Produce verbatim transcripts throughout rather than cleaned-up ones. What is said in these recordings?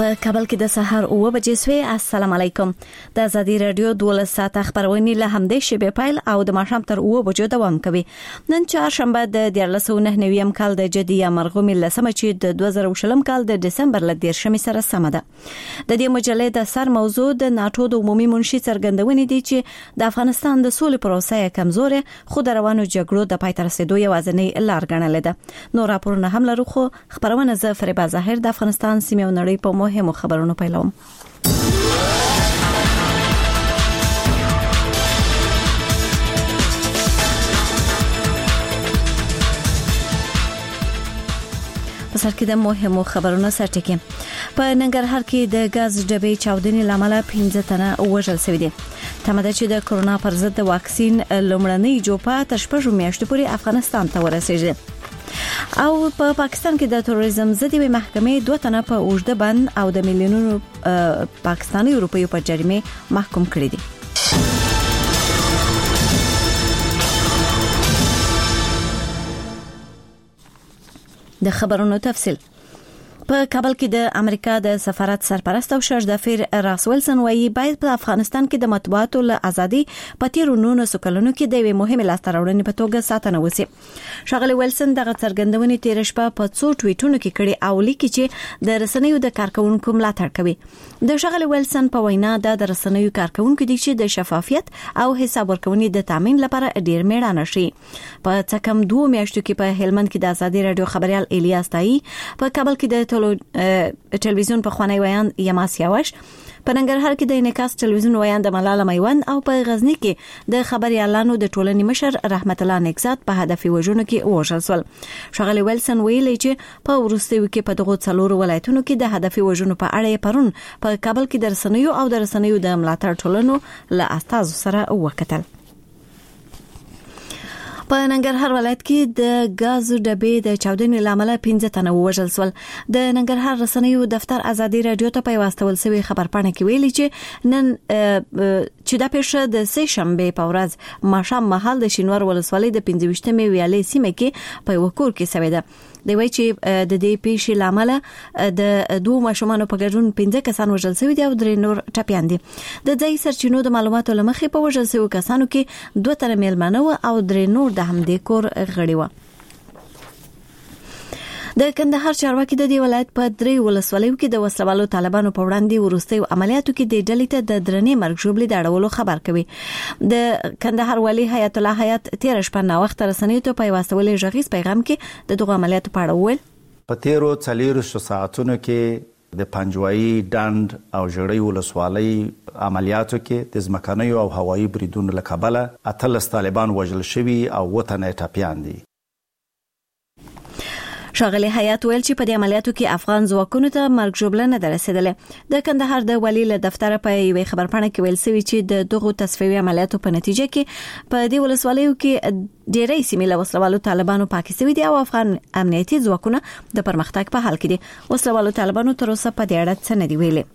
په کابل کې د سحر اوه بجې سوي. السلام علیکم. د آزادي رادیو دولس ساعته خبرونه له همدې شبې پایل او د ماښام تر اوه بجو دوام کوي. نن چهارشنبه د دیارلس سوه نهه نوي کال د جدي یا مرغومي لسمه چې د دوه زره شلم کال د دسمبر ل دیرشمې سره سم ده. د دې مجلې د سر موضوع د ناتو د عمومي منشي څرګندونې دي چې د افغانستان د سولې پروسه کمزوره خو د روانو جګړو د پای ته رسیدو یوازینۍ لار ګڼل ده. نو راپورونه هم لرو خو خبرونه ز فریبا ظاهر د افغانستان سیمه او نړۍ په مهمو خبرونو پیلوم. په سر کې د مهمو خبرونو سرټکی. په ننګرهار کې د غاز ډبې چاودنې لامل پنځه تنه وژل شوي دي. تماده چې د کورونا پر ضد د واکسین لومړنۍ جوپه تر شپږو میاشتو پورې افغانستان ته ورسېږي. او په پا پاکستان کې د تروریزم ضد محکمې دوه تنه په اوږده بند او د میلیونونو پاکستاني روپیو په جریمه محکوم کړي دي. د خبرونو تفصیل. په کابل کې د امریکا د سفارت سرپرست او شاهدافیر راس ویلسن وایي باید په افغانستان کې د مطبوعاتو له ازادي په تیرو نولسو کلونو کې د یوې مهمې لاسته راوړنې په توګه ساتنه وشي. ښاغلي ویلسن دغه څرګندونې تیر شپه په څو ټویټونو کې کړي او لیکي چې د رسنیو د کارکونکو ملاتړ کوي. د ښاغلي ویلسن په وینا د رسنیو کارکونکو دي چې د شفافیت او حساب ورکونې د تامین لپاره ډیر میړانه شي. په څکم دوه میاشتو کې په هلمند کې د آزادي رادیو خبريال الیاس تایی، په کابل کې د ټلویزیون په خوانی ویان یماس یاوش، په ننګرهار کې د انعکاس ټلویزیون ویان د ملاله میوند او په غزنی کې د خبريالانو د ټولنې مشر رحمت الله نکزاد په هدفي وژنو کې وژل شول. ښاغلي ویلسن ویلي چې په وروستیو کې په دغو څلورو ولایتونو کې د هدفي وژنو په اړه پرون په کابل کې د رسنیو او د رسنیو د ملاتړ ټولنو له استازو سره وکتل. په ننګرهار ولایت کې د غاز ډبې د چاودنې لامل پنځه تنه وژل شول. د ننګرهار رسنیو دفتر آزادي رادیو ته په واستول شوی خبرپاڼه کې ویلي چې نن چې د پیښه د سه شنبه په ورځ ماښام مهال د شینوار ولسوالۍ د پنځه ویشتمې ویالې سیمه کې په وکور کې شوې ده. د وی چې د دې پیښې لامل د دوه ماشومان په ګډون پنځه کسان وژل شوي دي او درې نور ټپيان دي. د ځای سرچینو د معلوماتو لمخې په وژل شوي کسانو کې دوه تنه میلمانه او درې نور د همدې کور غړي و. د کندهار چارواکي د دې ولایت په درې ولسوالیو کې د وسلوالو طالبانو په وړاندې ورستیو عملیاتو کې د ډلې ته د درنې مرګ ژوبلې د اړولو خبر کوي. د کندهار والی حیات الله حیات تیر شپه نا وخت رسنیو ته په واسطولې ژغیز پیغام کې د دغه عملیاتو په اړه وویل. په تیرو څلورو ساعتونو کې د پنجوایي ډند او ژړۍ ولسوالۍ عملیاتو کې د ځمکنیو او هوایي بریدونو له کبله اتلس طالبان وژل شوي او اووه تنه ټپیان دي. ښاغلي حیات ویل چې په دې عملیاتو کې افغان ځواکونو ته مرګ ژوبله نه رسیدله. د کندهار د والي له دفتر په یوې خبرپاڼه کې ویل شوی چې د دغو تصفیوي عملیاتو په نتیجه کې په دې ولسوالیو کې ډېرې سیمې له وسلوالو طالبانو پاکې شوي دي او افغان امنیتي ځواکونه د پرمختګ په حال کې دي. وسلوالو طالبانو تر اوسه په دې اړه څه نه دي ویلي.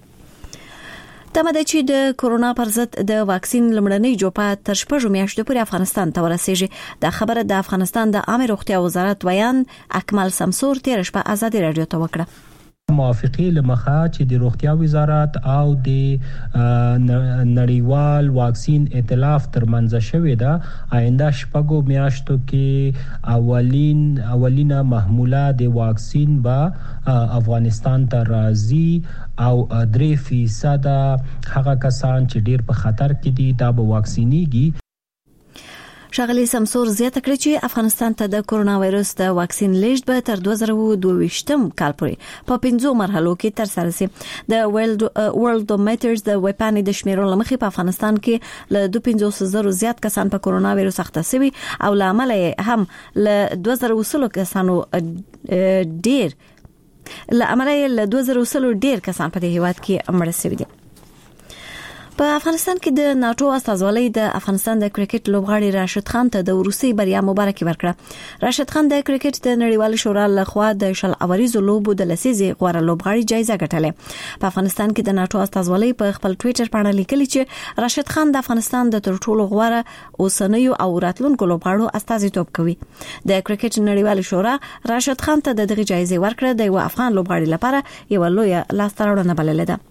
تماده چې د کورونا پر ضد د واکسین لومړنۍ جوپه تر شپږو میاشتو پورې افغانستان ته ورسېږي. دا خبره د افغانستان د عامه روغتیا وزارت ویان اکمل سمسور تیر شپه آزادي رادیو ته وکړه. موافقه لمخه چې د روغتیا وزارت او د نړیوال واکسین ائتلاف ترمنځ شوې ده آینده شپږو میاشتو کې اولین اولینه محموله د واکسین به افغانستان ته راځي او درې فیصد هغه کسان چې ډیر په خطر کې دي دا به واکسینیږي. ښاغلي سمسور زیاته کړې چې افغانستان ته د کورونا وایرس د واکسین لیږد به تر دوه زره دوه ویشتم کال پورې په پنځو مرحلو کې ترسره شي. د ورلد میټرز د ویپانې د شمیرو لمخې په افغانستان کې له دوه پنځوس زرو زیات کسان په کورونا وایرس اخته شوي او له امله هم له دوه زره وسلو کسانو ډیر له امله له دوه زره وسلو ډیر کسان په دې هیواد کې مړ شوي دي. په افغانستان کې د ناتو استازولۍ د افغانستان د کرکټ لوبغاړي راشد خان ته د روسي بریا مبارکي ورکړه. راشد خان د کرکټ د نړیوال شورا لخوا د شل اوریزو لوبو د لسیزې غوړه لوبغاړي جایزه ګټله. په افغانستان کې د ناتو استازولۍ په خپل ټوئیټر باندې لیکلي چې راشد خان د افغانستان د تر ټولو غوړه اوسنیو او راتلونکو لوبغاړو استازیتوب کوي. د کرکټ نړیوال شورا راشد خان ته د دغه جایزې ورکړه د یو افغان لوبغاړي لپاره یو لوی لاستهراوړنه بلل ده.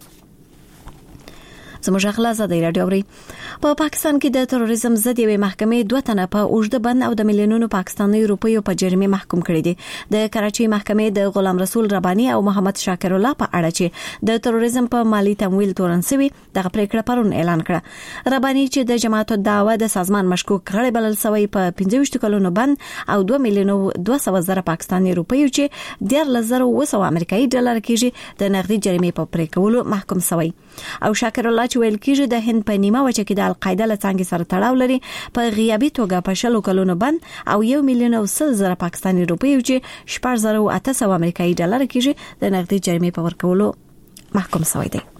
زموږ خلاصه د رادیو اوري په پاکستان کې د تروریزم ضد یوې محکمې دوه تنه په اوږده بند او د میلیونونو پاکستاني روپیو په جریمه محکوم کړي دي. د کراچۍ محکمې د غلام رسول رباني او محمد شاکر الله په اړه چې د تروریزم په مالی تمویل تورن سوي دغه پریکړه پرون اعلان کړه. رباني چې د جماعت الدعوه د سازمان مشکوک غړی بلل سوی په پنځه ویشت کلونو بند او دوه میلیونو دوه سوه زره پاکستاني روپیو چې ډیر لزر او سوه امریکایي ډالر کېږي د نقدي جریمه په پریکولو محکوم سوی. او شاکر الله چې ویل کېږي د هند په نیمه وچه کې د القاعده له څنګه سره تړاو لري په غیابي توګه په شلو کلونو بند او یو میلیون او سل زره پاکستاني روپیو چې شپږ زره او اته سوه امریکایي ډالر کېږي د نقدي جریمې په ورکولو محکوم شوی دی.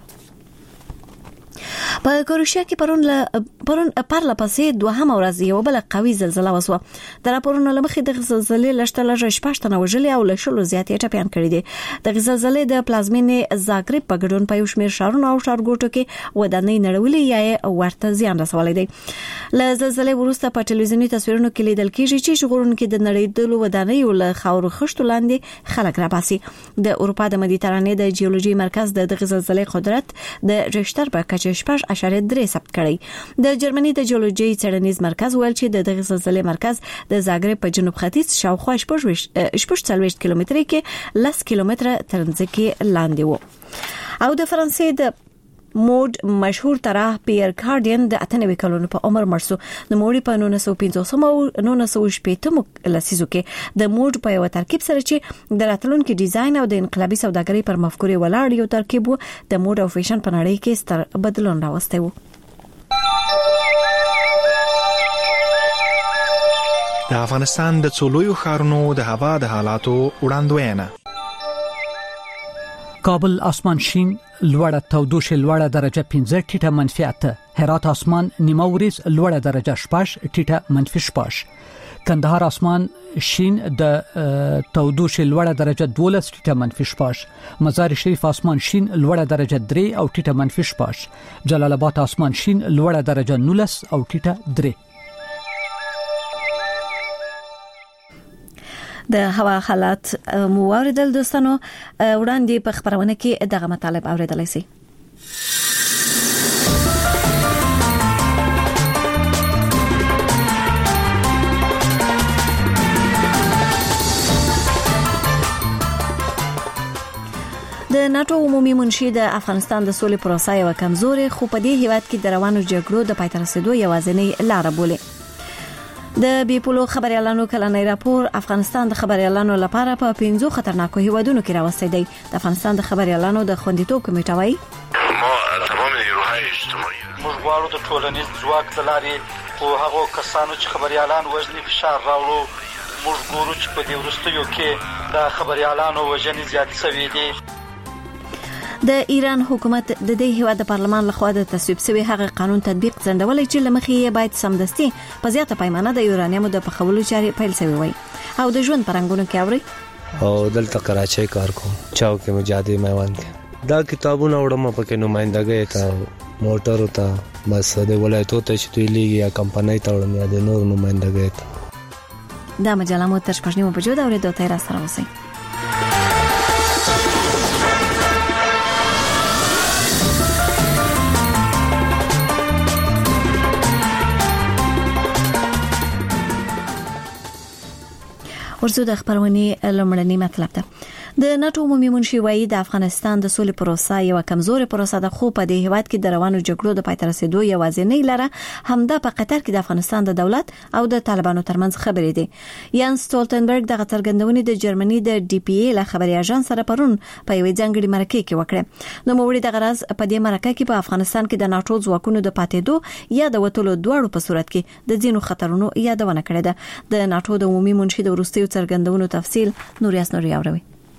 په کروشیا کې پرون ل پرون پرله پسې دوهم ورځ یو بل قوي زلزلہ وسوه. د راپورونو لمخې د زلزلې لشته لږ شپږ تنه وژلي او لشلو زیاتې ټپيان کړي دي. د زلزلې د پلازمینې زاګرب په ګډون په یو شمېر شهرونو او ښارګوټو کې ودانۍ نړولې یا ورته زیان رسولې دي. له زلزلې وروسته په ټلویزیوني تصویرونو کې لیدل کېږي چې ژغورونکو د نړیدلو ودانۍ له خاورو خښتو لاندې خلک راباسي. د اروپا د مدیترانې د جیولوژي مرکز د زلزلې قدرت د ریشتر په کچه شپږ اشاریه درې ثبت کړی. د جرمني د جیولوژي څېړنیز مرکز ویل چې د دغه زلزلې مرکز د زاګرب په جنوب ختیځ شاوخوا شپږ څلوېښت کیلومتره کې لس کیلومتره تر ځمکې لاندې و. او د فرانسې د موډ مشهور طرح پیر کارډین د اتنوي کلونو په عمر مرسو د موډ په نولس سوه پنځوس او نولس سوه شپږ لسیزو کې د موډ په یو ترکیب سره چې د راتلونکو ډیزاین او د انقلابي سوداګرۍ پر مفکورې ولاړ یو ترکیب وو د موډ او فیشن په نړۍ کې ستر بدلون راوستی وو. د افغانستان د څلورو ښارونو د هوا د حالاتو وړاندوینه. کابل اسمان شین، لوړه تودوخه لوړه درجه پنځه ټیټه منفي اته، هرات اسمان نیمه ورځ لوړه درجه شپږ ټیټه منفي شپږ، کندهار اسمان شین د تودوخه لوړه درجه دولس ټیټه منفي شپږ، مزار شریف اسمان شین لوړه درجه درې او ټیټه منفي شپږ، جلال آباد اسمان شین لوړه درجه نولس او ټیټه درې. د هوا حالات مو اوریدل دوستانو. وړاندې په خبرونه کې دغه مطالب اوریدلای شئ. د ناتو عمومي منشي د افغانستان د سولې پروسه یو کمزوري خو په دې هیواد کې د روانو جګړو د پای ته رسیدو یوازینۍ لار بولي. د بیپولو خبريالانو کلنۍ راپور افغانستان د خبريالانو لپاره په پنځو خطرناکو هیوادونو کې راوستي دی. د افغانستان د خبريالانو د خوندیتوب کمیټه وايي ما تمام نیروهای اجتماعي موږ غواړو د ټولنیز ځواک د لارې او هغو کسانو چې خبريالان وژني فشار راوړو. موږ ګورو چې په دې وروستیو کې د خبريالانو وژنې زیات شوي دي. د ایران حکومت د دې هیواد د پارلمان لخوا د تصویب شوی هغه قانون تطبیق ځنډولای چې لمخې یې باید سمدستي په زیاته پیمانه د یورانیمو د پخولو چارې پیل شوی وي. او د ژوند پرنګونو کې اوري او دلته کراچۍ کار کوم چاو کې مجادي میوند کې دا کتابونه وړم پکې نمائندګۍ ته موټر ته بس د ولایتو ته چې دوی لیږي یا کمپنۍ ته وړم یا د نور نمائندګۍ ته. دا مجله مو تر شپږ نیمو بجو دا اورېدو ته را سره اوسئ. ورزو د خبرونې لمړنی مطلب ده. د ناتو عمومي منشي وايي د افغانستان د سولې پروسه یو کمزوري پروسه ده خو په دې هیواد کې د روانو جګړو د پای ته رسیدو یوازینۍ لاره همدا په قطر کې د افغانستان د دولت او د طالبانو ترمنځ خبرې دي. یان سټولټنبرګ د څرګندونې د جرمني د ډي پی ای له خبري اژانس سره پرون په یوې ځانګړي مرکه کې وکړه. نو موږ د غرض په دې مرکه کې په افغانستان کې د ناتو ځواکونو د پاتېدو یا د وټولو دواړو په صورت کې د ځینو خطرونو یادونه کړې ده. د ناتو د عمومي منشي د ورستیو څرګندونو تفصیل نوریاس نوري اوروي.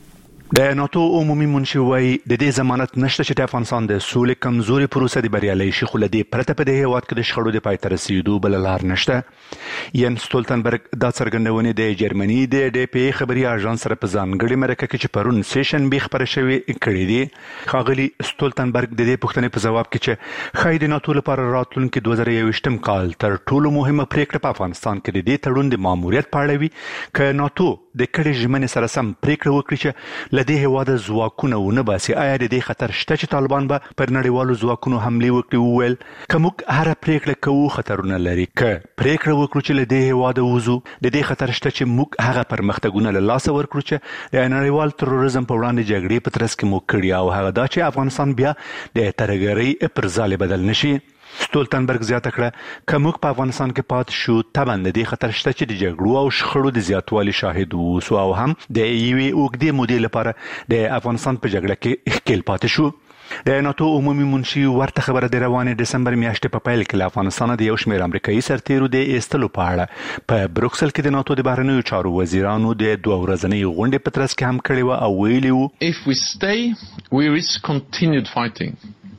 د ناتو عمومي منشي وايي د دې ضمانت نشته چې د افغانستان د سولې کمزوري پروسه د بریالي شي، خو لدې پرته په دې هیواد کې د شخړو د پای ته رسیدو بل لار نشته. ین سټولتنبرګ دا څرګندونه د جرمني د ډي پی خبري اژانس سره په ځانګړي مرکه کې چې پرون سیشن به خبره شوې کړې دي. خاغلی سټولتنبرګ د دې پوښتنې په جواب کې چې خای د ناتو لپاره راتلونکي دوه زره یوویشتم کال تر ټولو مهمه پریکړه په افغانستان کې د دې تړون د ماموریت په اړه وي، ک ناتو د کړي ژمنې سره سم پریکړه وکړي چې لدې هیواد ځواکونه ونه باسي. آیا د دې خطر شته چې طالبان به پر نړیوالو ځواکونو حمله وکړي؟ وویل کوم هر پریکړه کوو خطرونه لري، ک پریکړه وکړو چې لدې هیواد ووزو د دې خطر شته چې موږ هغه پرمختګونه له لاسه ورکړو چې د نړیوال تروریزم په وړاندې جګړې په ترڅ کې مو کړی، او هغه دا چې افغانستان بیا د ترهګرۍ پر ځای بدل نشي. سټولتنبرګ زیاته کړه که موږ په افغانستان کې پات شو طبعا د دې خطر شته چې د جګړو او شخړو د زیاتوالي شاهد وو او هم د یوې اوږدې مودې لپاره د افغانستان په جګړه کې ښکیل پاتې شو. د ناتو عمومي منشي ورته خبره د روانې ډسمبر میاشتې په پیل کې له افغانستان د یو شمېر امریکایي سرتیرو د ایستلو په اړه په بروکسل کې د ناتو د بهرنیو چارو وزیرانو د دوه ورځنۍ غونډې په ترڅ کې هم کړې وه او ویلي وو If we stay, we risk continued fighting.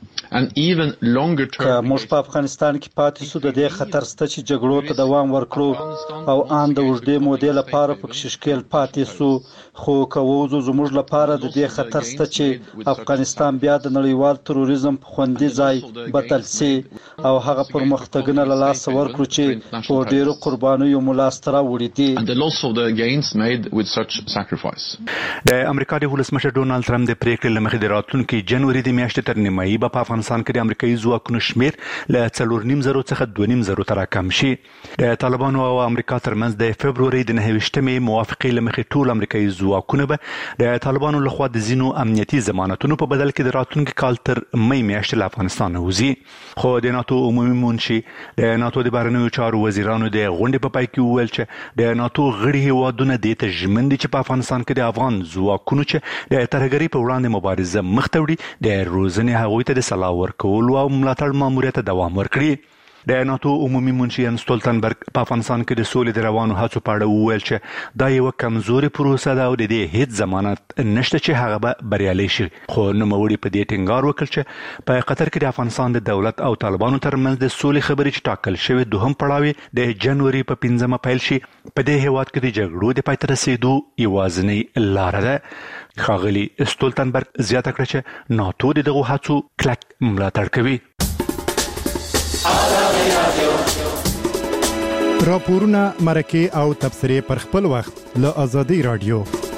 که موږ په افغانستان کې پاتې شو د دې خطر شته چې جګړو ته دوام ورکړو او ان د اوږدې مودې لپاره پکې ښکیل پاتې شو. خو که ووځو زموږ لپاره د دې خطر شته چې افغانستان بیا د نړیوال تروریزم په خوندي ځای بدل شي او هغه پرمختګونه له لاسه ورکړو چې په ډېرو قربانیو مو لاسته راوړي دي. د امریکا د ولسمشر ډونالد ټرمپ د پریکړې له مخې د راتلونکي جنوري د میاشتې تر نیمایي به په افغانستان کې د امریکایي ځواکونو شمیر له څلور نیم زرو څخه دوه نیم زرو ته راکم شي. د طالبانو او امریکا ترمنځ د فبروري د نهه ویشتمې موافقې له مخې ټول امریکایي ځواکونه به د طالبانو لخوا د ځینو امنیتي ضمانتونو په بدل کې د راتلونکي کال تر مې میاشتې له افغانستان وځي. خو د ناتو عمومي منشي د ناتو د بهرنیو چارو وزیرانو د غونډې په پای کې وویل چې د ناتو غړي هیوادونه دې ته ژمن دي چې په افغانستان کې د افغان ځواکونو چې د ترهګرۍ په وړاندې مبارزه مخ ته وړي د روزنې هغوی ته د سلاح ورکولو او ملاتړ ماموریت ته دوام ورکړي. د ناتو عمومي منشي ین سټولتنبرګ په افغانستان کې د سولې د روانو هڅو په اړه وویل چې دا یو کمزوري پروسه ده او د دې هیڅ ضمانت نشته چې هغه به بریالي شي. خو نوموړي په دې ټینګار وکړ چې په قطر کې د افغانستان د دولت او طالبانو ترمنځ د سولې خبرې چې ټاکل شوې دوهم پړاو د جنوري په پنځمه پیل شي په دې هیواد کې د جګړو د پای ته رسیدو یوازینۍ لاره ده. ښاغلي سټولتنبرګ زیاته کړه چې ناتو د دغو هڅو کلک ملاتړ کوي. راپورونه مرکه او تبصرې پر خپل وخت له ازادي رادیو.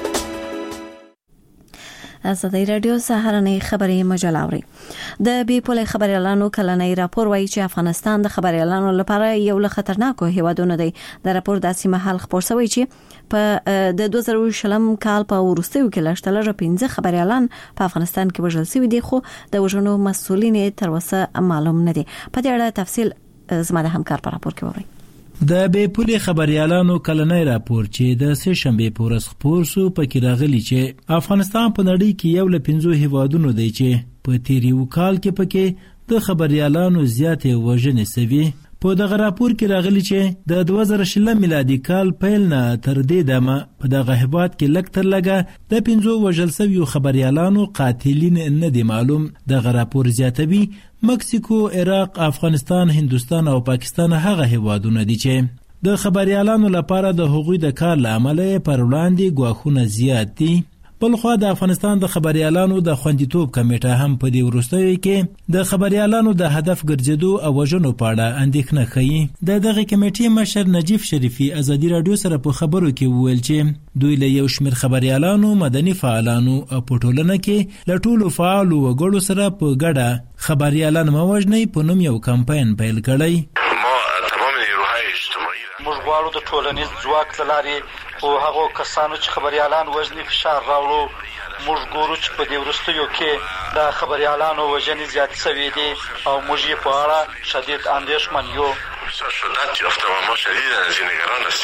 ازادي رادیو سهارنۍ خبري مجله اوري. د بي پولي خبريالانو کلنۍ راپور وایي چې افغانستان د خبريالانو لپاره یو له خطرناکو هیوادونو دی. د راپور داسې مهال خبر شوی چې په د دوه زره شلم کال په ورستیو کې لاشتلره پنځه خبريالان په افغانستان کې وژل شوي دي، خو د وژنو مسؤلین تر اوسه معلوم نه دي. په دې اړه تفصیل زما د همکار په راپور کې ووري. د بي پولي خبريالانو کلنۍ راپور چې د سه شنبه په ورځ خبر شو پکې راغلي چې افغانستان په نړۍ کې یو له پنځو هیوادونو دی چې په تیری وکال کې پکې د خبريالانو زیاتې وژنې سوي. په دغه راپور کې راغلي چې د دوه زره شلم میلادي کال پیل نه تر دې دمه په دغه هیواد کې لږ تر لږه د پنځو وژل شویو خبريالانو قاتلین نه دي معلوم. دغه راپور زیاتوي مکسیکو، عراق، افغانستان، هندوستان او پاکستان هغه هیوادونه دي چې د خبريالانو لپاره د حقوقي د کار لامل پر وړاندې ګواښونه زیات دي. بلخوا د افغانستان د خبريالانو د خوندیتوب کمیټه هم په دې وروستیو کې د خبريالانو د هدف ګرځېدو او وژنو په اړه اندېښنه ښیي. د دغه کمیټې مشر نجیب شریفي ازادي رادیو سره په خبرو کې وویل چې دوی له یو شمېر خبريالانو، مدني فعالانو او په ټولنه کې له ټولو فعالو وګړو سره په ګډه خبريالان مه وژنئ په نوم یو کمپاین پیل کړی. موږ غواړو د ټولنیز ځواک له لارې خو هغو کسانو چې خبريالان وژني فشار راوړو. موږ ګورو چې په دې وروستیو کې د خبريالانو وژنې زیاتې شوې دي او موږ یې په اړه شدید اندېښمن یو.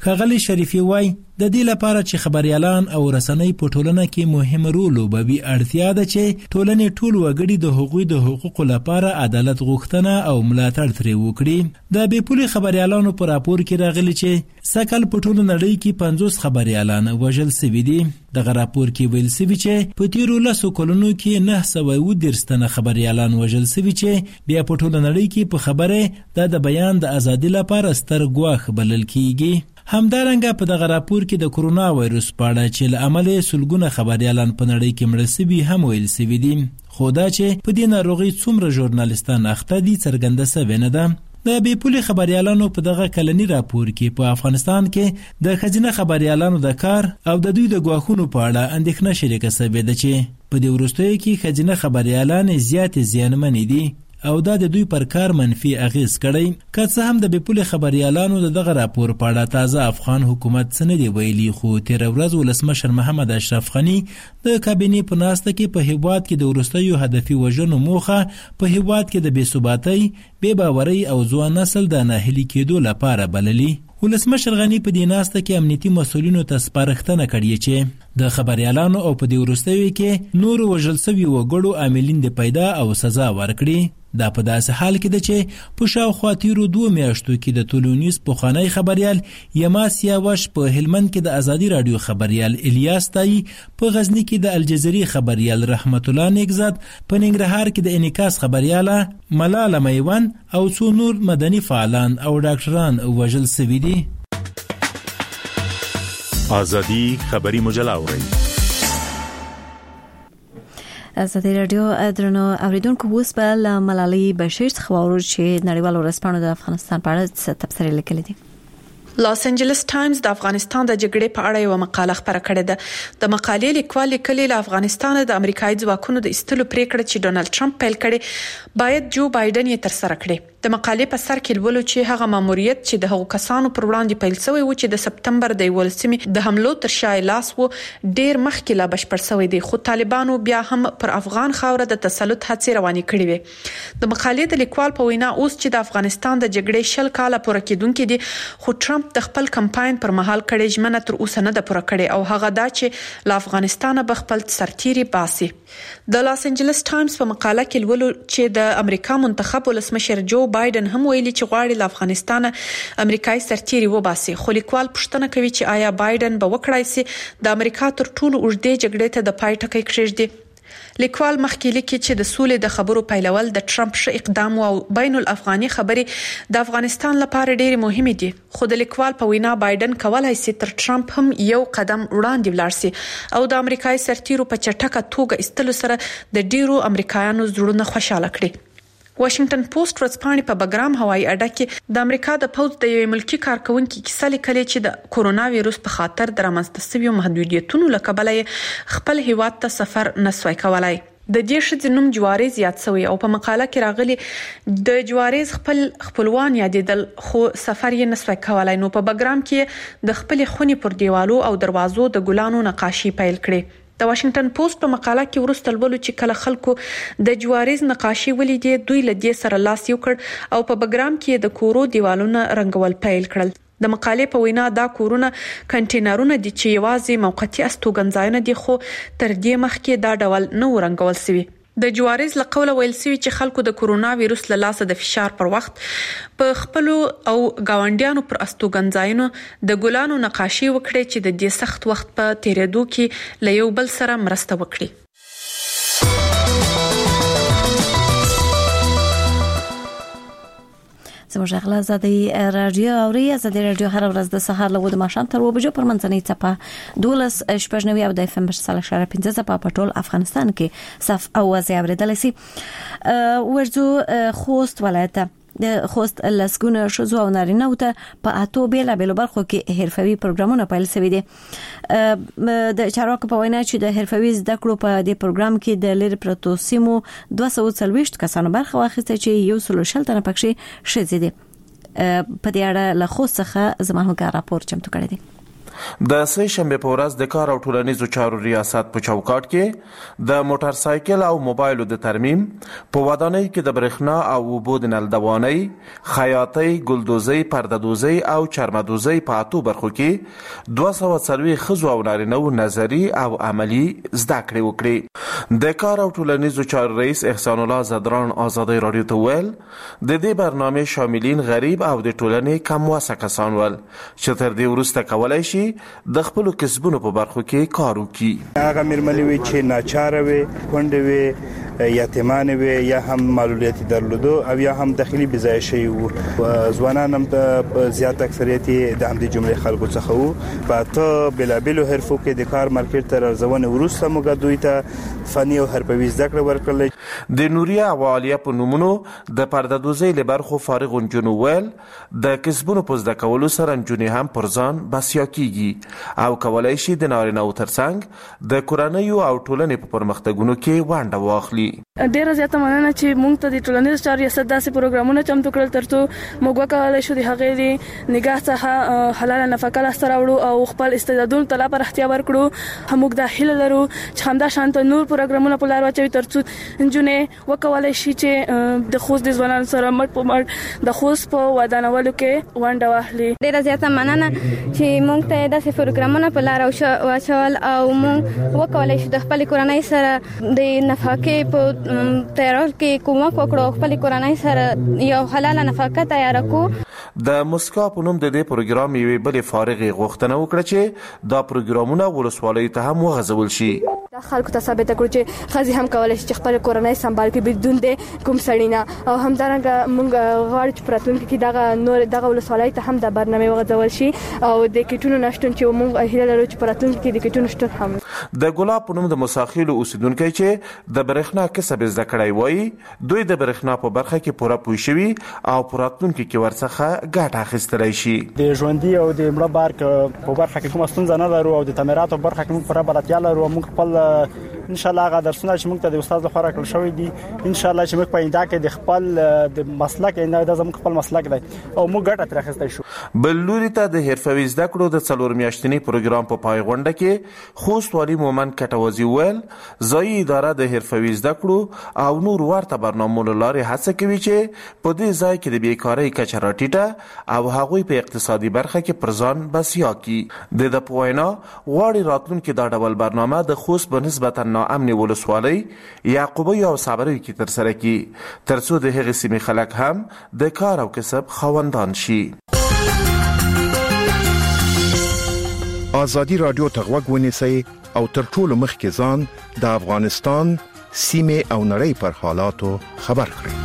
ښاغلي شریفي وایي د دې لپاره چې خبريالان او رسنۍ په ټولنه کې مهم رول لوبوي اړتیا ده چې ټولنې ټول وګړي د حقوقي د حقوقو لپاره عدالت غوښتنه او ملاتړ ترې وکړي. د بیپولي خبريالانو په راپور کې راغلي چې سکل په ټوله نړۍ کې پنځوس خبريالان وژل شوي دي. دغه راپور کې ویل شوي چې په تیرو لسو کلونو کې نه سوه اووه دېرش تنه خبريالان وژل شوي چې بیا په ټوله نړۍ کې په خبره د بیان د ازادي لپاره ستر ګواښ بلل کیږي. همدارنګه په دغه راپور کې د کرونا وایروس په اړه چې له امله سلګونه خبريالان په نړۍ کې مړه شوي هم ویل شوي دي. خو دا چې په دې ناروغي څومره ژورنالستان اخته دي څرګنده شوې نه ده. د بیپولي خبريالانو په دغه کلنی راپور کې په افغانستان کې د ښځینه خبريالانو د کار او د دوی د ګواښونو په اړه اندېښنه شریکه شوې ده چې په دې وروستیو کې ښځینه خبريالان زیاتې زیانمنې دي او دا د دوی پر کار منفي اغیز کړی. که څه هم د بیپولي خبريالانو د دغه راپور په اړه تازه افغان حکومت څه نه دی ویلي، خو تیر ورځ ولسمشر محمد اشرف غني د کابینې په ناسته کې په هیواد کې د وروستیو هدفي وژنو موخه په هیواد کې د بې ثباتۍ، بې باورۍ او ځوان نسل د ناهیلي کېدو لپاره بللي. ولسمشر غني په دې ناسته کې امنیتي مسؤلینو ته سپارښتنه کړې چې د خبريالانو او په دې وروستیو کې نور وژل شوي وګړو عاملین د پیدا او سزا ورکړي. دا په داسې حال کې ده چې په شاوخوا تیرو دوه میاشتو کې د ټولنیز پخوانی خبريال یماس یاوش په هلمند کې د ازادي رادیو خبريال الیاس تای، په غزنی کې د الجزیري خبريال رحمت الله نیکزاد، په ننګرهار کې د انعکاس خبرياله ملاله میوان او څو نور مدني فعالان او ډاکټران وژل شوي دي. ازادي خبري مجله اوري. ازادي رادیو درنو اوریدونکو اوس په ملالۍ بشیر څخه واورو چې نړیوال ورځپاڼو د افغانستان په اړه تبصرې لیکلې دي. لاس انجلس ټایمز د افغانستان د جګړې په اړه یو مقاله خپره کړې ده. د مقالې لیکوال لیکلي له افغانستان د امریکایي ځواکونو د ایستلو پریکړه چې ډونالد ټرمپ پیل کړي باید جو بایدن یې تر سره کړي. د مقالې په سر کې ولولو چې هغه ماموریت چې د هغو کسانو پر وړاندې پیل شوی و چې د سپتمبر د یولسمې د حملو تر شا لاس و ډیر مخکې لا بشپړ شوی دی، خو طالبانو بیا هم پر افغان خاوره د تسلط هڅې روانې کړې وي. د مقالې د لیکوال په وینا اوس چې د افغانستان د جګړې شل کاله پوره کېدونکې دي، خو ټرمپ د خپل کمپاین پر مهال کړې ژمنه تر اوسه نه ده پوره کړې او هغه دا چې له افغانستانه به خپل سرتیري باسي. د لاس انجلس ټایمز په مقاله کې ولولو چې د امریکا منتخب ولسمشر جو بایدن هم ویلي چې غواړي له افغانستانه امریکایي سرتیري وباسي، خو لیکوال پوښتنه کوي چې آیا بایدن به وکړای شي د امریکا تر ټولو اوږدې جګړې ته د پای ټکی کېږدي. لیکوال مخکې لیکي چې د سولې د خبرو پیلول د ټرمپ ش اقدام او بین الافغاني خبرې د افغانستان لپاره ډېر مهمه دي، خو د لیکوال په وینا بایدن کولای شي تر ټرمپ هم یو قدم وړاندې ولاړ شي او د امریکایي سرتیرو په چټکه توګه ایستلو سره د ډیرو امریکایانو زړونه خوشاله کړي. واشنگټن پوسټ ورځپاڼې په بګرام هوایي اډه کې د امریکا د پوځ د یو ملکی کارکونکو کیسه لیکلې چې د کورونا وایروس په خاطر د رامنځته شویو محدودیتونو له کبله خپل هیواد ته سفر نسوي کولای. د دې شې نوم جوارز یاد شوی او په مقاله کې راغلي د جوارز خپل خپلوان یادېدل خو سفر یې نسوي کولای. نو په بګرام کې د خپل خونې پر دیوالو او دروازو د ګلانو نقاشي پیل کړي. د واشنگټن پوسټ په مقاله کې ورسته لولو چې کله خلکو د جوارز نقاشي ولیدې دوی له دې سره لاس یو کړ او په بګرام کې د کورو دیوالونه رنگول پیل کړل. د مقالې په وینا دا کورونه کنټینرونه دي چې یوازې موقتی استوګنځایونه دي، خو تر دې مخکې دا ډول نه ورنګول شوی. د جوارز له قوله ویل شوی چې خلکو د کورونا وایروس له لاسه د فشار پر وخت په خپل او گاونډیانو پر استوګنځایونو د ګلانو نقاشي وکړي چې د دې سخت وخت په تیریدو کې له یو بل سره مرسته وکړي. زموږ غلا زادي رادیو اوري زادي رادیو هر ورځ د سهار له ود ماشام تر و بجو پر منځنۍ چپه دولس شپږنوي او د اف ام برساله شاره پنځه چپه په ټول افغانستان کې صف او وزي اوریدل سي. ورځو خوست ولایت د خوست لسګونه شوزو او نارینه ته په اتو بیل بیل برخو کې حرفوي پروګرامونه پیل شوي دي. د چارواکو په وینا چې د حرفوي زده کړو په دې پروګرام کې د لری پروتو سیمو دوه سوه څلوېښت کسانو برخه واخیسته چې یو سل شل تنه پکې شې دي. په دې اړه له خوست څخه زموږ راپور چمتو کړی دی. د سه شنبه په ورځ د کار او ټولنیزو چارو ریاست په چوکاټ کې د موټر سایکل او موبایلو د ترمیم په ودانۍ کې د برېښنا او اوبو د نل دوانۍ، خیاطۍ، ګلدوزۍ، پردهدوزۍ او چرمدوزۍ په اتو برخو کې دوه سوه څلوېښت ښځو او نارینه‌وو نظري او عملي زده کړې وکړې. د کار او ټولنیزو چارو رئیس احسان الله زدران ازادۍ راډیو ته ویل د دې برنامې شاملین غریب او د ټولنې کم وسه کسان ول چې تر دې وروسته کولای شي د خپلو کسبونو په برخو کې کار وکړي. هغه مېرمنې وي چې ناچاره وي، کونډې وي، یتیمانې وي، یا هم معلولیت درلودو او یا هم داخلي بځای شوي وو. ځوانان هم د زیات اکثریت د همدې جملې خلکو څخه وو. په اته بېلابېلو حرفو کې د کار مارکیټ ته راځونې وروسته موږ دوی ته فني او حرفوي زده کړه ورکړله. د نوریا او عالیه په نومونو د پردهدوزۍ له برخو فارغ نجونو ویل د کسبونو په زده کولو سره نجونې هم پر ځان بسیا کیږي او کولای شي د نارینه‌وو ترڅنګ د کورنیو او ټولنې په پرمختګونو کې ونډه واخلي. ډیره زیاته مننه چې موږ ته د ټولنیزو چارو ریاست داسې پروګرامونه چمتو کړل ترڅو موږ وکولای شو د هغې د نگاه څخه حلاله نفقه لاسته راوړو او خپل استعدادونو ته لا پراختیا ورکړو. موږ دا هیله لرو چې همدا شانته نور پروګرامونه په لار واچوي ترڅو نجونې وکولای شي چې د خوست د ځوانانو سره مټ په مټ د خوست په ودانولو کې ونډه واخلي. ډیره زیاته مننه چې موږ ته داسې پروګرامونه په لار واچول او موږ وکولای شو د خپل کورنۍ سره د نفقه په تیارول کې کومک وکړو، خپل کورنۍ سره یو حلاله نفقه تیار کړو. د مسکا په نوم د دې پروګرام یوې بلې فارغې غوښتنه وکړه چې دا پروګرامونه ولسوالیو ته هم وغځول شي. دا خلکو ته ثابت کړو چې ښځې هم کولای شي چې خپل کورنۍ سمبال کړي بدون د کوم سړي نه. او همدارنګه موږ غواړو چې په راتلونکي کې دغه نور دغه ولسوالۍ ته هم دا برنامه وغځول شي او د کټونو نشټون چې موږ هیله لرو چې په راتلونکي کې د کټونو شتون هم. د ګلاب په نوم د مساخیلو اوسیدونکو چې د برېښنا کسب زده کړی وایي دوی د برېښنا په برخه کې پوره پوه شوي او په راتلونکي کې ورڅخه ګټه اخیستلی شي. د ژوندي او د مړه بارک په برخه کې کومه ستونزه نه لرو او د تعمیراتو برخه کې موږ پوره بلدتیا لرو. موږ خپل ان شاء الله هغه درسونه چې موږ ته د استاد لخوا راکړل شوی دي ان شاء الله چې موږ په آینده کې د خپل د مسلک نه د زموږ خپل مسلک دی او موږ ګټه ترې اخیستای شو. بل لوري ته د حرفوي زده کړو د څلور میاشتني پروګرام په پای غونډه کې خوست والي مومن کټوازي ویل ځایي اداره د حرفوي زده کړو او نور ورته برنامو له لارې هڅه کوي چې په دې ځای کې د بیکارۍ کچه راټیټه او هغوی په اقتصادي برخه کې پر ځان بسیا کړي. د ده په وینا غواړي راتلونکي دا ډول برنامه د خوست په نسبتا ناامنې ولسوالۍ یعقوبۍ او صبریو کې ترسره کړي ترڅو د هغې سیمې خلک هم د کار او کسب خاوندان شي. ازادي رادیو ته غوږ ونیسئ او تر ټولو مخکې ځان د افغانستان سیمې او نړۍ پر حالاتو خبر کړئ.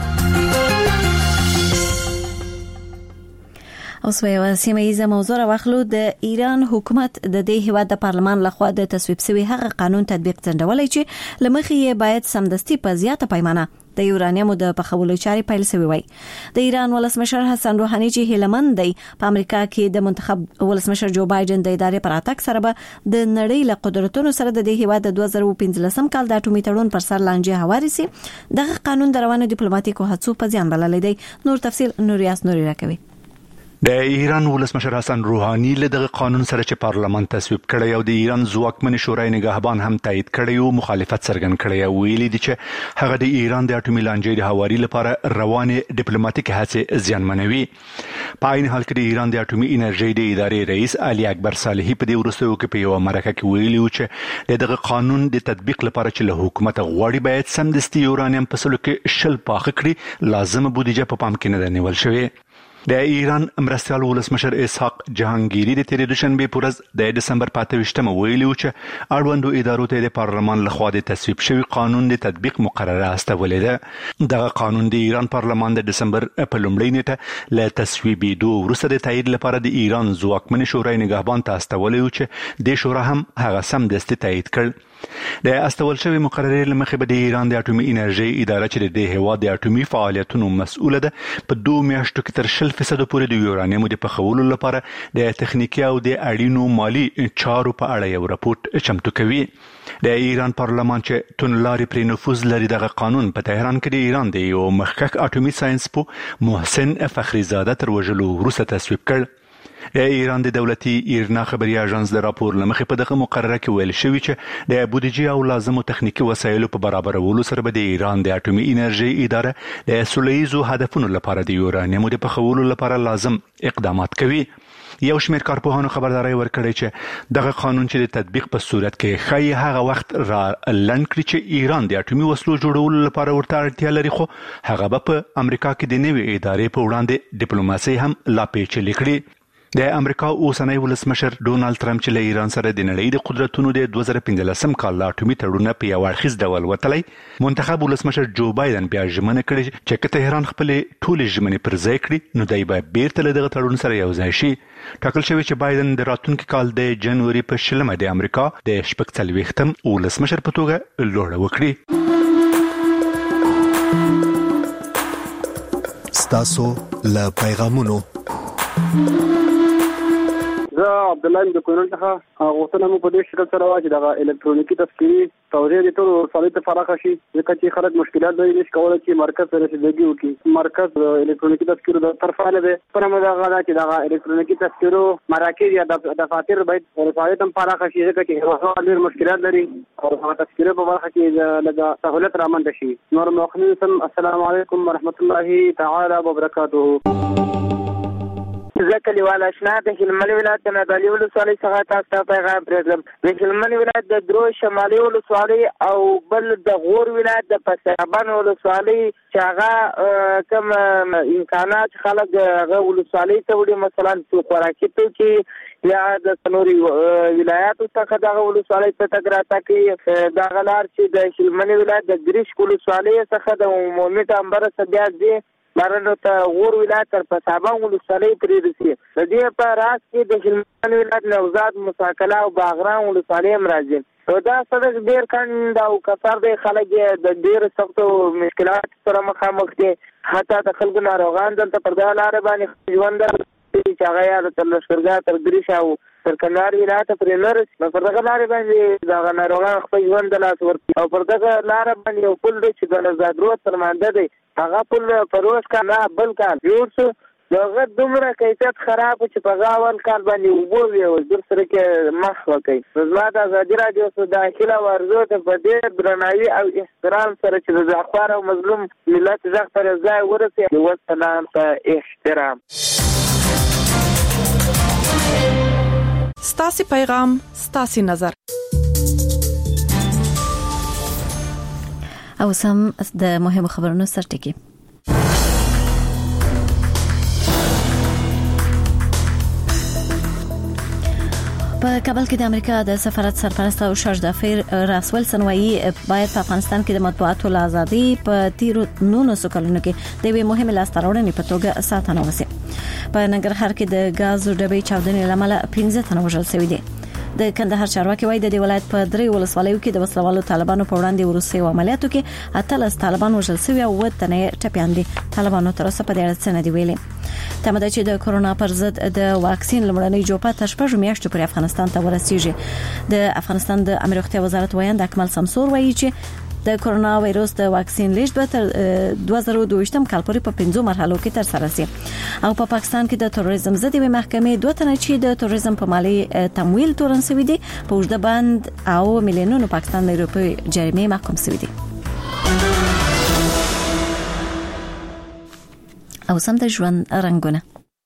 اوس به یو سیمه موضوع واخلو. د ایران حکومت د دې هیواد د پارلمان لخوا د تصویب شوی هغه قانون تطبیق څنډولای چې لمخې یې باید سمدستي په زیاته پیمانه د یورانیمو د پخولو چارې پیل شوی وای. د ایران ولسمشر حسن روحاني چې هیلمند دی په امریکا کې د منتخب ولسمشر جو بایدن د ادارې پر اتاک سره به د نړۍ له قدرتونو سره د دې هیواد د دوه زره پنځلسم کال د اټومي تړون پر سر لانجه هواري سي. دغه قانون د روانو ډیپلوماټیکو هڅو په ځان بللې دی. نور تفصیل نوریاس نوري راکوي. د ایران ولسمشر حسن روحاني له دغه قانون سره چې پارلمان تصویب کړی او د ایران ځواکمن شورای نگهبان هم تایید کړی او مخالفت څرګند کړی او ویلي دي چې هغه د ایران د اټومي لانجې د هواري لپاره روانې ډیپلوماټیک هڅې زیانمنوي. په عین حال کې د ایران د اټومي انرژي د ادارې رئیس علي اکبر صالحي په دې وروستیو کې په یو مرکه کې ویلي و چې دغه قانون د تطبیق لپاره چې له حکومت غواړي باید سمدستي یورانیم په سلو کې شل پاخه کړي لازمه بودیجه په پام کې نه نیول شوی. د ایران مرستیال ولسمشر اسحاق جهانگیری د تیرې دوشنبه په ورځ د دسمبر په اته ویشتمه ویلي و چې اړوندو ادارو ته د پارلمان لخوا د تصویب شوی قانون د تطبیق مقرره استولې ده. دغه قانون د ایران پارلمان د دسمبر په لومړۍ نیټه له تصویبېدو وروسته د تایید لپاره د ایران ځواکمن شورای نگهبان ته استولې و چې د شورا هم هغه سمدستي تایید کړ. د استول شوی مقررې لمخې به د ایران د اټومي انرژي اداره چې د دې هیواد د اټومي فعالیتونو مسؤله ده په دوه میاشتو کې تر شل فیصد پورې د یورانیمو د پخولو لپاره د تخنیکی او د اړینو مالی چارو په اړه یو راپورټ چمتو کوي. د ایران پارلمان چې تونلاري پر نفوذ لري دغه قانون په تهران کې د ایران د یو مخکښ اټومي ساينس په محسن فخری زاده تر وژلو وروسته تصویب کړ. د ایران د دولتي ایرنا خبري اژانس د راپور لمخې په دغه مقرره کې ویل شوی چې د بودیجه او لازمو تخنیکی وسایلو په برابرولو سره به د ایران د اټومي انرژي اداره د سولهییزو هدفونو لپاره د یورانیم د پخولو لپاره لازم اقدامات کوي. یو شمېر کارپوهانو خبرداري ورکړې چې دغه قانون چې د تطبیق په صورت کې خای هغه وخت را لند کړی چې ایران د اټومي وسلو جوړولو لپاره ورته اړتیا لري، خو هغه به په امریکا کې د نوې ادارې په وړاندې ډیپلوماسي هم لا پیچلې کړي. د امریکا اوسنی ولسمشر ډونالد ټرمپ چې له ایران سره د نړۍ د قدرتونو د دوه زره پنځلسم کال لا اټومي تړونونه په یو اړخیز ډول وتلی، منتخب ولسمشر جو بایدن بیا ژمنه کړې چې که تهران خپلې ټولې ژمنې پر ځای کړي نو دی به بیرته له دغه تړون سره یو ځای شي. ټاکل شوی چې بایدن د راتلونکي کال د جنوري په شلمه د امریکا د شپږ څلوېښتم ولسمشر په توګه لوړه وکړي. ستاسو له پیغامونو زه عبد الله د کونړ څخه غوښتنه مو په دې شکل سره واچي دغه الکترونیکي تذکرې توزیع د ټولو ولسوالیو ته فراخه شي، ځکه چې خلک مشکلات لري نشي کولی چې مرکز سره رسیدګي وکړي. مرکز د الکترونیکي تذکرو د طرفه نه دی پر موږ دغه دا چې دغه الکترونیکي تذکرو مراکز یا دفاتر باید ولسوالیو ته فراخه شي، ځکه چې هغه ډېر مشکلات لري او هغه تذکرې په برخه کې لږه سهولت رامنځته شي. نور مخنین سم السلام علیکم ورحمت الله تعالی وبرکاته. زه کلیوال اشنا د هلمند ولایت د نادعلي ولسوالۍ څخه تاسو ته پیغام پرېږدم. د هلمند ولایت د درو شمالي ولسوالۍ او بل د غور ولایت د پسابان ولسوالۍ چې هغه کوم امکانات خلک هغه ولسوالۍ ته وړي، مثلا خوراکي توکي یا د نوري ولایاتو څخه دغه ولسوالۍ ته تګ راتګ کوي. دغه لار چې د هلمند ولایت د ګریش ولسوالۍ څخه د عمومي ټامبر څخه بیا ځي بارنو ته غور ولایت تر پسابان ولسوالۍ پورې رسي. د دې په راس کې د هلمند ولایت نوزاد مساکله او باغران ولسوالۍ هم راځي. نو دا سړک ډېر کند او کثر دی، خلک د ډېرو سختو مشکلات سره مخامخ دي. حتی د خلکو ناروغان دلته پر دغه لارې باندې ژوند چې هغه یا د لښکرګاه تر ګریش او تر کندهار ولایت پورې نه رسي، نو پر دغه لارې باندې دغه ناروغان خپل ژوند د لاس ورکوي. او پر دغه لاره باندې یو پل دی چې د نوزاد رود تر مانده دی، هغه پل په روز کال نه بل کال جوړ شو. دغه دومره کیفیت خراب چې په هغه اول کال باندې اوبه وې او در سره کې مخ وکړي. نو زما د ازادي راډیو څخه داخله ورزو ته په ډېر درناوي او احترام سره چې د زعفر او مظلوم ملت غږ پر ځای ورسي. والسلام په احترام. ستاسو پیغام ستاسو نظر. او سم د مهمو خبرونو سرټکی. په کابل کې د امریکا د سفارت سرپرست او شاش دافیر راس ویلسن وایي باید په افغانستان کې د مطبوعاتو ازادي په تیرو نولسو کلونو کې د یوې مهمې لاسته راوړنې په توګه ساتنه وشي. په ننګرهار کې د غازو ډبې چاودنې لامل پنځه تنه وژل شوي دي. د کندهار چارواکي وایي د ولایت په درې ولسوالیو کې د وسلوالو طالبانو په وړاندې وروسي عملیاتو کې اتلس طالبان وژل شوي او وطنه ټپيان دي. طالبانو تر اوسه په دې اړه څه نه دی ویلي. تمه ده چې د کورونا پر ضد د واکسین لمړنۍ جوپه تر شپږ میاشتو پورې افغانستان ته ورسیږي. د افغانستان د امر روغتیا وزارت وایي د اکمل سمسور وایي چې د کورونا وایروس د واکسین لیږد به تر دوه زره دوه کال پورې په پنځو مرحلو کې تر سره شي. او په پا پاکستان کې د تروریزم ضد محکمې دوه تنه چې د تروریزم په مالی تمویل تورن شوی دي په وجود بند او میلیونونو پاکستان روپی جریمه محکوم شوی دي. او سم د ژوند رنگونه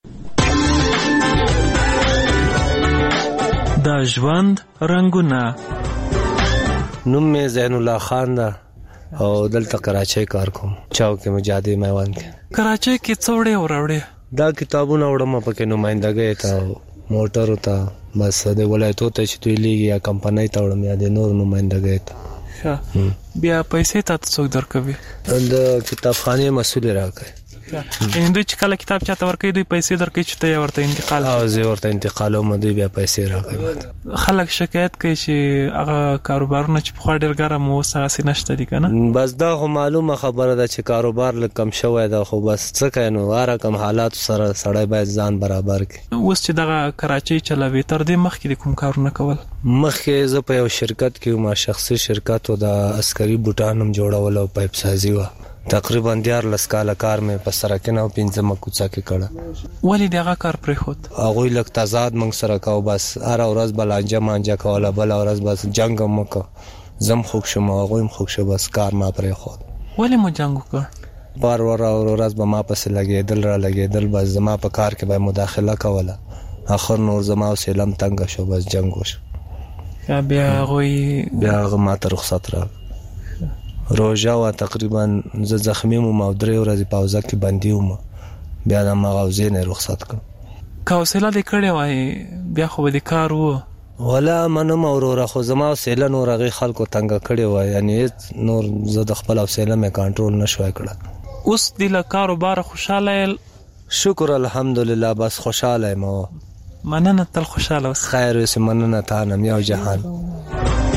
د ژوند رنگونه. نوم می زین الله خان ده او دلته کراچۍ کار کوم. چوک مجاهدی میوان کې کراچۍ کې څوړې وروړې دا کتابونه وړم پکې نمائندګۍ ته موټر ته بس د ولایتو ته چې دوی لیږي یا کمپنۍ ته وړم یا د نور نمائندګۍ ته. بیا پیسې ته څوک درکوي؟ د کتابخانه مسؤل راکړي. ان دوی چې کله کتاب چاته ورکړي دوی پیسې درکړي چې ته ورته انتقال او زه ورته انتقال او مده بیا پیسې راکړي. خلک شکایت کوي چې هغه کاروبارونه چې په ډېر ګرم او ساسي نشته دي کنه. بس دا خو معلومه خبره ده چې کاروبار لږ کم شوی ده، خو بس څه کوي نو هر کوم حالات سره سړی باید ځان برابر کړي. اوس چې دغه کراچۍ چلوي تر دې مخکې کوم کارونه کول؟ مخکې زه په یو شرکت کې ما شخصي شرکت او د عسکري بوټانم جوړول او پایپ سازي و تقریبا دیار لس کاله کار مې په سرکینه او پنځمه کوڅه کې کړه. ولې دغه کار پرېښود؟ هغوی لږ تضاد موږ سره کوو، بس هره ورځ به لانجه مانجه کوله، بله ورځ بس جنګ هم وکړه، زه هم خوږ شوم او هغوی هم خوږ شو، بس کار ما پرېښود. ولې مو جنګ وکړ؟ بار ور او ورځ به ما پسې لګېدل را لګېدل، بس زما په کار کې به مداخله کوله، اخر نور زما حوصله هم تنګه شو، بس جنګ وشو. بیا هغوی بیا هغه ما ته رخصت راکړ. روژه وه تقریبا زه زخمي وم او درې ورځې په حوزه کې بندي وم، بیا د همغه حوزې نه یې رخصت کړم. که حوصله دې کړې وای بیا خو به دې کار و. ولا منم وروره، خو زما حوصله نور هغې خلکو تنګه کړې وای، یعنې هېڅ نور زه د خپل حوصله مې کنټرول نه شوی کړه. اوس دې له کاروباره خوشحاله یې؟ شکر الحمدلله، بس خوشحاله یم. مننه، تل خوشحاله اوسه. خیر اوسې، مننه تا نه، یو جهان.